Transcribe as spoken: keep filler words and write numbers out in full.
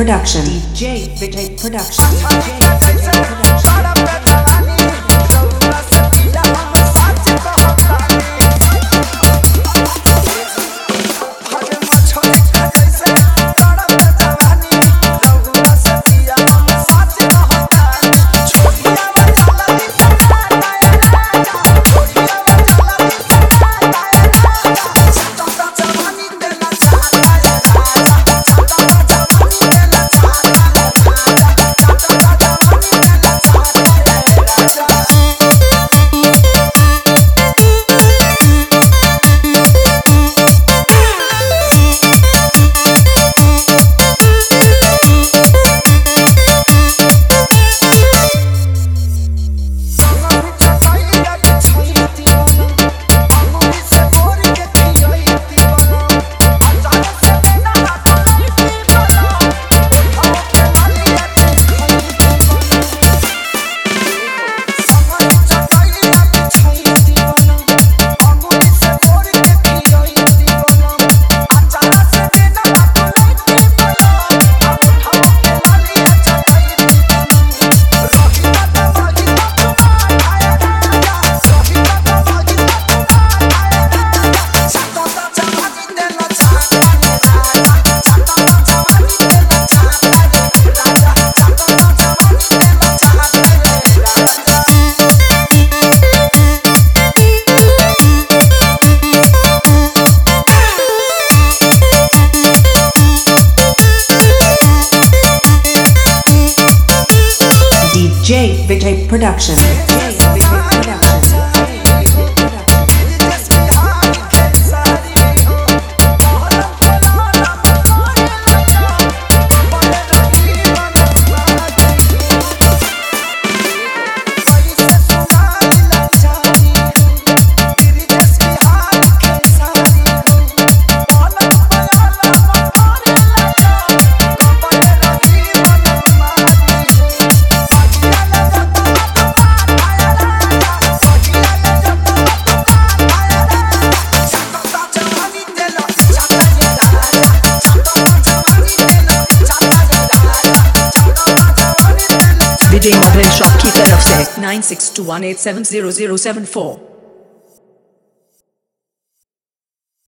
Production. D J Vijay Production. D J Vijay Production. D J Vijay Production. D J Vijay Production. Vijay mobile shop की तरफ से nine six two one eight seven zero zero seven फोर।